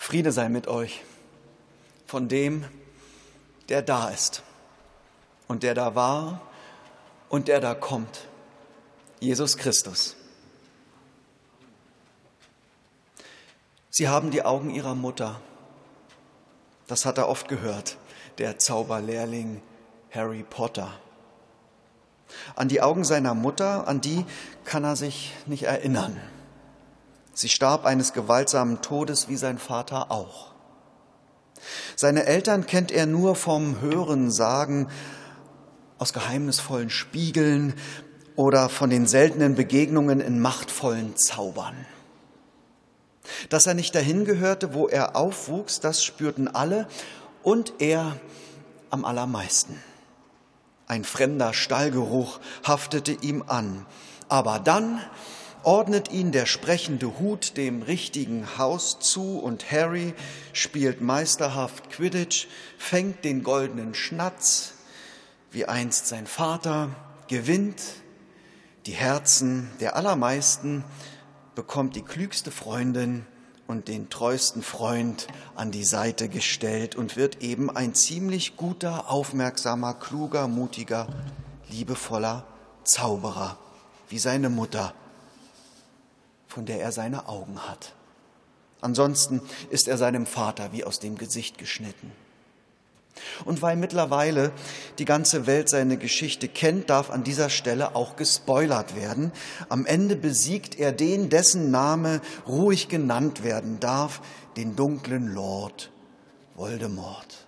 Friede sei mit euch von dem, der da ist und der da war und der da kommt, Jesus Christus. Sie haben die Augen ihrer Mutter. Das hat er oft gehört, der Zauberlehrling Harry Potter. An die Augen seiner Mutter, an die kann er sich nicht erinnern. Sie starb eines gewaltsamen Todes wie sein Vater auch. Seine Eltern kennt er nur vom Hören sagen, aus geheimnisvollen Spiegeln oder von den seltenen Begegnungen in machtvollen Zaubern. Dass er nicht dahin gehörte, wo er aufwuchs, das spürten alle und er am allermeisten. Ein fremder Stallgeruch haftete ihm an, aber dann ordnet ihn der sprechende Hut dem richtigen Haus zu und Harry spielt meisterhaft Quidditch, fängt den goldenen Schnatz, wie einst sein Vater, gewinnt die Herzen der allermeisten, bekommt die klügste Freundin und den treuesten Freund an die Seite gestellt und wird eben ein ziemlich guter, aufmerksamer, kluger, mutiger, liebevoller Zauberer, wie seine Mutter, von der er seine Augen hat. Ansonsten ist er seinem Vater wie aus dem Gesicht geschnitten. Und weil mittlerweile die ganze Welt seine Geschichte kennt, darf an dieser Stelle auch gespoilert werden. Am Ende besiegt er den, dessen Name ruhig genannt werden darf, den dunklen Lord Voldemort.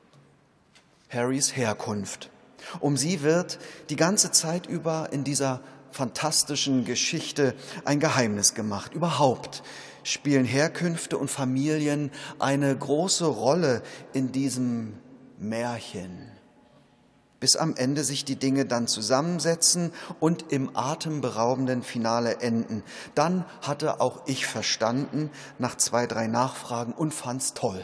Harrys Herkunft. Um sie wird die ganze Zeit über in dieser fantastischen Geschichte ein Geheimnis gemacht. Überhaupt spielen Herkünfte und Familien eine große Rolle in diesem Märchen, bis am Ende sich die Dinge dann zusammensetzen und im atemberaubenden Finale enden. Dann hatte auch ich verstanden, nach 2, 3 Nachfragen und fand's toll.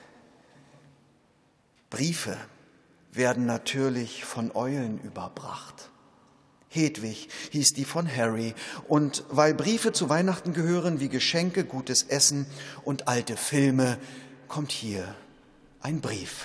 Briefe werden natürlich von Eulen überbracht. Hedwig hieß die von Harry. Und weil Briefe zu Weihnachten gehören wie Geschenke, gutes Essen und alte Filme, kommt hier ein Brief.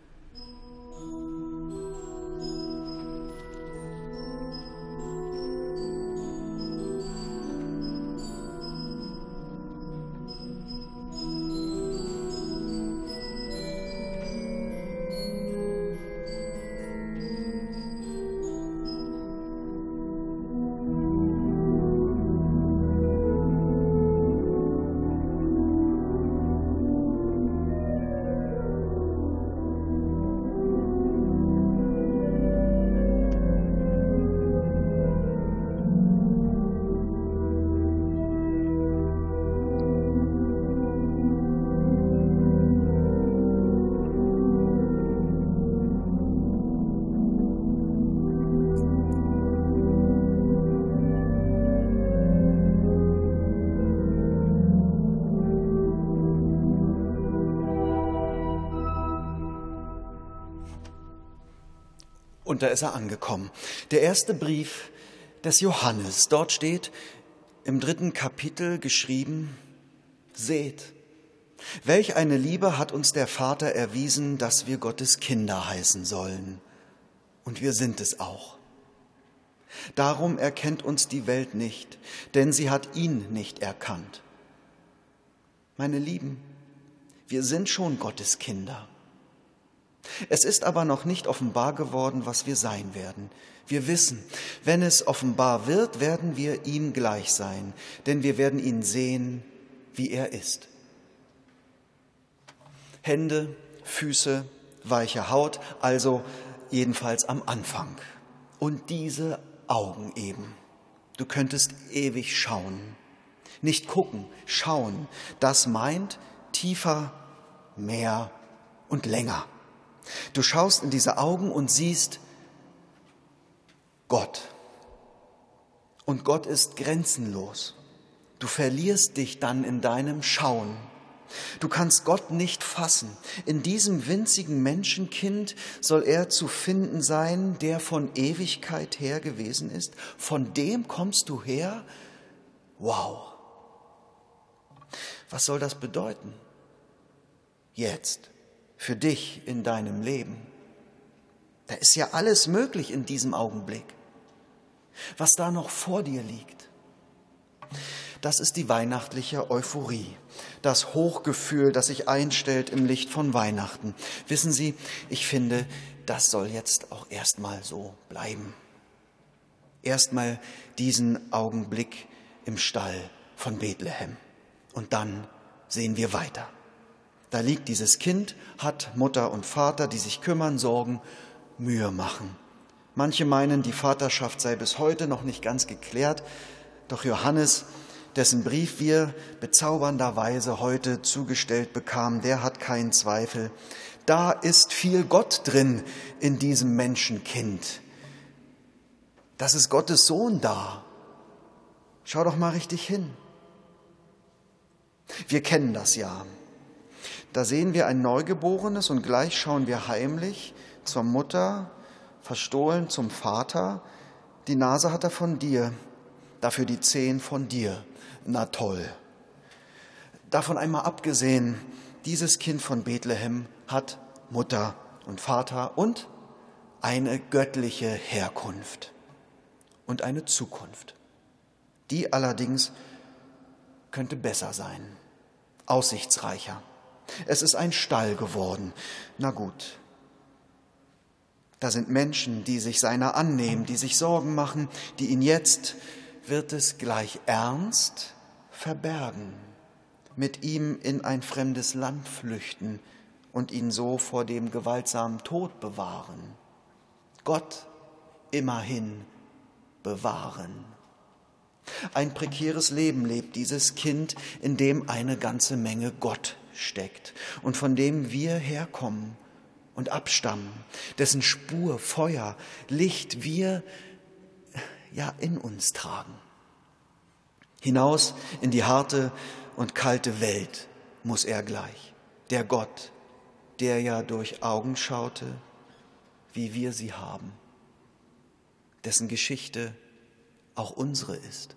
Und da ist er angekommen. Der erste Brief des Johannes. Dort steht im 3. Kapitel geschrieben, seht, welch eine Liebe hat uns der Vater erwiesen, dass wir Gottes Kinder heißen sollen. Und wir sind es auch. Darum erkennt uns die Welt nicht, denn sie hat ihn nicht erkannt. Meine Lieben, wir sind schon Gottes Kinder. Es ist aber noch nicht offenbar geworden, was wir sein werden. Wir wissen, wenn es offenbar wird, werden wir ihm gleich sein, denn wir werden ihn sehen, wie er ist. Hände, Füße, weiche Haut, also jedenfalls am Anfang. Und diese Augen eben. Du könntest ewig schauen. Nicht gucken, schauen. Das meint tiefer, mehr und länger. Du schaust in diese Augen und siehst Gott. Und Gott ist grenzenlos. Du verlierst dich dann in deinem Schauen. Du kannst Gott nicht fassen. In diesem winzigen Menschenkind soll er zu finden sein, der von Ewigkeit her gewesen ist. Von dem kommst du her? Wow. Was soll das bedeuten? jetzt, für dich in deinem Leben. Da ist ja alles möglich in diesem Augenblick. Was da noch vor dir liegt, das ist die weihnachtliche Euphorie, das Hochgefühl, das sich einstellt im Licht von Weihnachten. Wissen Sie, ich finde, das soll jetzt auch erstmal so bleiben. Erstmal diesen Augenblick im Stall von Bethlehem. Und dann sehen wir weiter. Da liegt dieses Kind, hat Mutter und Vater, die sich kümmern, sorgen, Mühe machen. Manche meinen, die Vaterschaft sei bis heute noch nicht ganz geklärt. Doch Johannes, dessen Brief wir bezaubernderweise heute zugestellt bekamen, der hat keinen Zweifel. Da ist viel Gott drin in diesem Menschenkind. Das ist Gottes Sohn da. Schau doch mal richtig hin. Wir kennen das ja. Da sehen wir ein Neugeborenes und gleich schauen wir heimlich zur Mutter, verstohlen zum Vater. Die Nase hat er von dir, dafür die Zehen von dir. Na toll. Davon einmal abgesehen, dieses Kind von Bethlehem hat Mutter und Vater und eine göttliche Herkunft und eine Zukunft. Die allerdings könnte besser sein, aussichtsreicher. Es ist ein Stall geworden. Na gut. Da sind Menschen, die sich seiner annehmen, die sich Sorgen machen, die ihn jetzt, wird es gleich ernst, verbergen, mit ihm in ein fremdes Land flüchten und ihn so vor dem gewaltsamen Tod bewahren. Gott immerhin bewahren. Ein prekäres Leben lebt dieses Kind, in dem eine ganze Menge Gott steckt und von dem wir herkommen und abstammen, dessen Spur, Feuer, Licht wir ja in uns tragen. Hinaus in die harte und kalte Welt muss er gleich, der Gott, der ja durch Augen schaute, wie wir sie haben, dessen Geschichte auch unsere ist.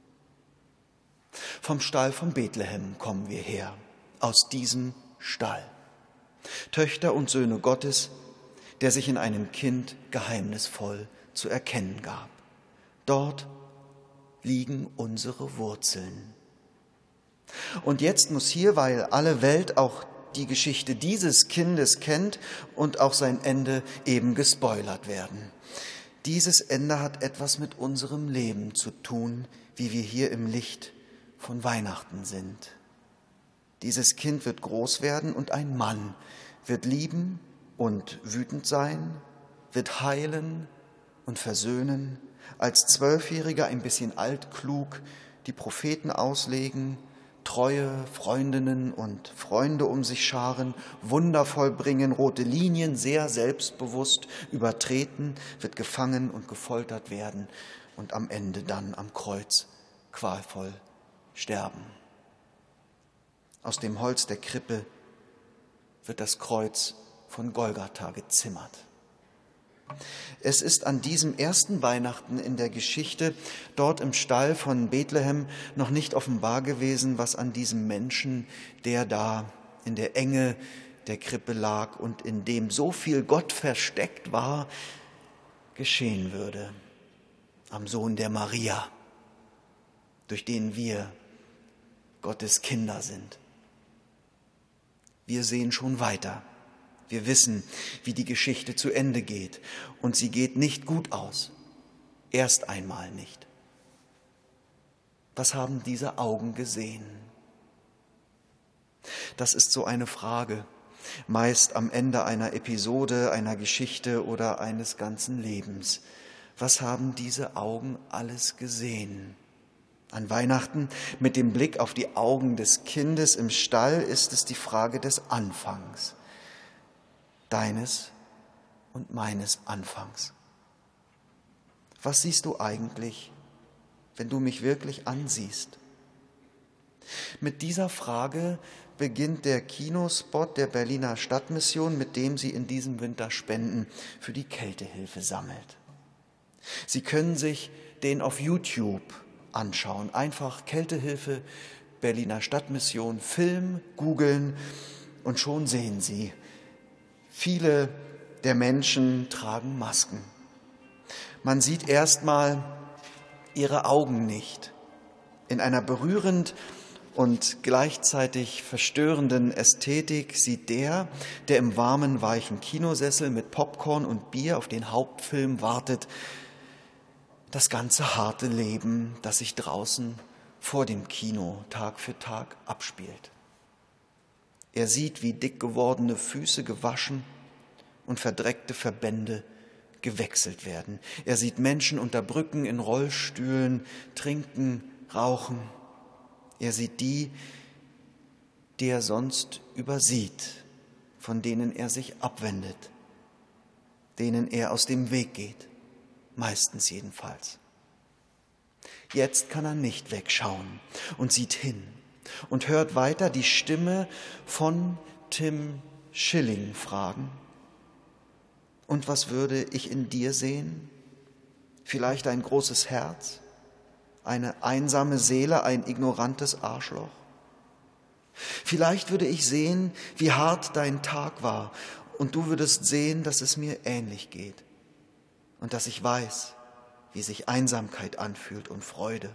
Vom Stall von Bethlehem kommen wir her, aus diesem Stall. Töchter und Söhne Gottes, der sich in einem Kind geheimnisvoll zu erkennen gab. Dort liegen unsere Wurzeln. Und jetzt muss hier, weil alle Welt auch die Geschichte dieses Kindes kennt und auch sein Ende eben gespoilert werden. Dieses Ende hat etwas mit unserem Leben zu tun, wie wir hier im Licht von Weihnachten sind. Dieses Kind wird groß werden und ein Mann, wird lieben und wütend sein, wird heilen und versöhnen, als 12-Jähriger ein bisschen altklug die Propheten auslegen, treue Freundinnen und Freunde um sich scharen, Wunder vollbringen, rote Linien sehr selbstbewusst übertreten, wird gefangen und gefoltert werden und am Ende dann am Kreuz qualvoll sterben. Aus dem Holz der Krippe wird das Kreuz von Golgatha gezimmert. Es ist an diesem ersten Weihnachten in der Geschichte dort im Stall von Bethlehem noch nicht offenbar gewesen, was an diesem Menschen, der da in der Enge der Krippe lag und in dem so viel Gott versteckt war, geschehen würde. Am Sohn der Maria, durch den wir Gottes Kinder sind. Wir sehen schon weiter. Wir wissen, wie die Geschichte zu Ende geht. Und sie geht nicht gut aus. Erst einmal nicht. Was haben diese Augen gesehen? Das ist so eine Frage, meist am Ende einer Episode, einer Geschichte oder eines ganzen Lebens. Was haben diese Augen alles gesehen? An Weihnachten mit dem Blick auf die Augen des Kindes im Stall ist es die Frage des Anfangs. Deines und meines Anfangs. Was siehst du eigentlich, wenn du mich wirklich ansiehst? Mit dieser Frage beginnt der Kinospot der Berliner Stadtmission, mit dem sie in diesem Winter Spenden für die Kältehilfe sammelt. Sie können sich den auf YouTube anschauen. Einfach Kältehilfe, Berliner Stadtmission, Film googeln. und schon sehen sie. Viele der Menschen tragen Masken. Man sieht erstmal ihre Augen nicht. In einer berührend und gleichzeitig verstörenden Ästhetik sieht der im warmen, weichen Kinosessel mit Popcorn und Bier auf den Hauptfilm wartet, das ganze harte Leben, das sich draußen vor dem Kino Tag für Tag abspielt. Er sieht, wie dick gewordene Füße gewaschen und verdreckte Verbände gewechselt werden. Er sieht Menschen unter Brücken in Rollstühlen trinken, rauchen. Er sieht die er sonst übersieht, von denen er sich abwendet, denen er aus dem Weg geht, meistens jedenfalls. Jetzt kann er nicht wegschauen und sieht hin und hört weiter die Stimme von Tim Schilling fragen: Und was würde ich in dir sehen? Vielleicht ein großes Herz, eine einsame Seele, ein ignorantes Arschloch? Vielleicht würde ich sehen, wie hart dein Tag war, und du würdest sehen, dass es mir ähnlich geht und dass ich weiß, wie sich Einsamkeit anfühlt und Freude.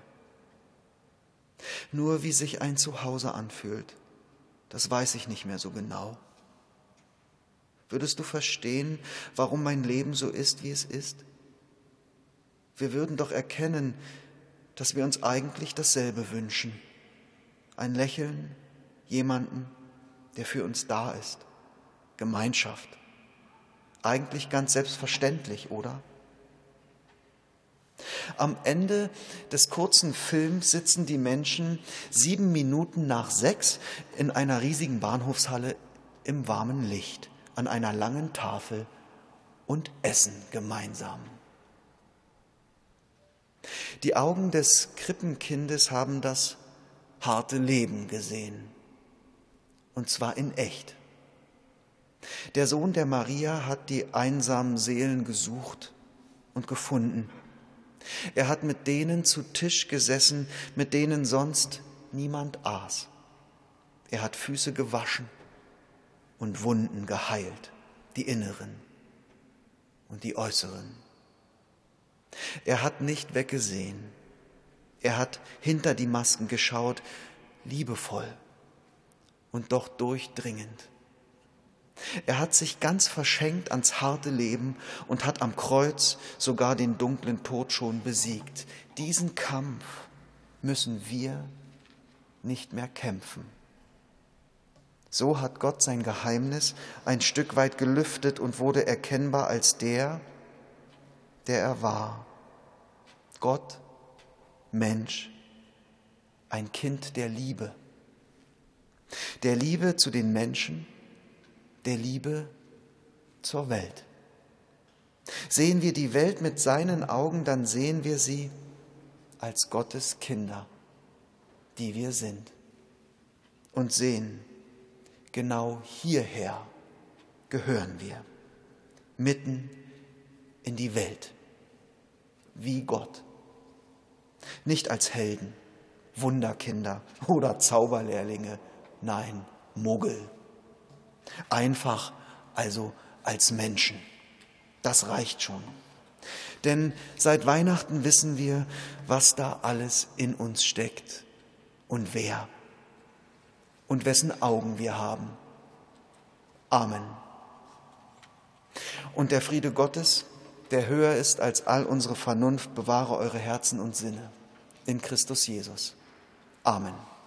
Nur wie sich ein Zuhause anfühlt, das weiß ich nicht mehr so genau. Würdest du verstehen, warum mein Leben so ist, wie es ist? Wir würden doch erkennen, dass wir uns eigentlich dasselbe wünschen. Ein Lächeln, jemanden, der für uns da ist. Gemeinschaft. Eigentlich ganz selbstverständlich, oder? Am Ende des kurzen Films sitzen die Menschen 7 Minuten nach 6 in einer riesigen Bahnhofshalle im warmen Licht an einer langen Tafel und essen gemeinsam. Die Augen des Krippenkindes haben das harte Leben gesehen, und zwar in echt. Der Sohn der Maria hat die einsamen Seelen gesucht und gefunden. Er hat mit denen zu Tisch gesessen, mit denen sonst niemand aß. Er hat Füße gewaschen und Wunden geheilt, die inneren und die äußeren. Er hat nicht weggesehen. Er hat hinter die Masken geschaut, liebevoll und doch durchdringend. Er hat sich ganz verschenkt ans harte Leben und hat am Kreuz sogar den dunklen Tod schon besiegt. Diesen Kampf müssen wir nicht mehr kämpfen. So hat Gott sein Geheimnis ein Stück weit gelüftet und wurde erkennbar als der er war. Gott, Mensch, ein Kind der Liebe. Der Liebe zu den Menschen, der Liebe zur Welt. Sehen wir die Welt mit seinen Augen, dann sehen wir sie als Gottes Kinder, die wir sind. Und sehen, genau hierher gehören wir, mitten in die Welt, wie Gott. Nicht als Helden, Wunderkinder oder Zauberlehrlinge, nein, Muggel. Einfach also als Menschen. Das reicht schon. Denn seit Weihnachten wissen wir, was da alles in uns steckt und wer und wessen Augen wir haben. Amen. Und der Friede Gottes, der höher ist als all unsere Vernunft, bewahre eure Herzen und Sinne in Christus Jesus. Amen.